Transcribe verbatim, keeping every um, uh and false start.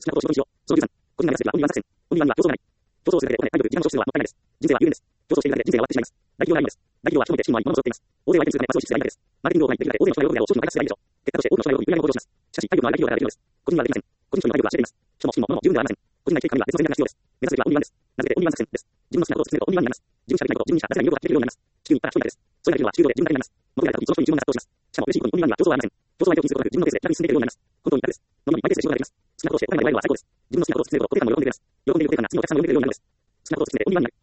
きなことを仕事にしよう。そのじゅうさん、個人が目指すべきはオンリーワン作戦。オンリーワンには競争がない。競争をするだけでお金、体力、時間の消費するのはもったいないです。人生は有限です。競争しているだけで人生が終わってしまいます。大企業がいいのです。大企業は人のみで資金もあり、物も揃っています。大勢を相手にするために場所を意識するがいいのです。マーケティングを行い、できるだけ大勢の人が喜ぶであろう商品を開発するがいいでしょう。結果として多くの人が喜ぶ売上の向上をします。しかし、体力のある大企業だからできるのです。個人にはできません。個人商品の体力は知れています。人も資金も物も十分ではありません。個人が生きていくためには別の戦略が必要です。目指すべきはオンリーワンです。名付けてオンリーワン作戦です。自分の好きなことを突き詰めるとオンリーワンになります。自分しかできないことを自分にしか出せない魅力が聞けるようになります。地球に行ったら一人だけです。それができるのは地球上で自分だけになります。求められた時その人に自分が納得します。しかも嬉しいことにオンリーワンには競争はありません。競争相手を気にすることなく自分のペースで楽に進んでいけるようになります。本当に楽です。のみにマイペースで仕事ができます。好きなことをしてお金がもらえるのは最高です。自分の好きなことを突き詰めるとお手間も喜んでくれます。喜んでくれることが夏にもお客さんも喜んでくれるようになるのです。好きなことを突き詰めてオンリーワンになる。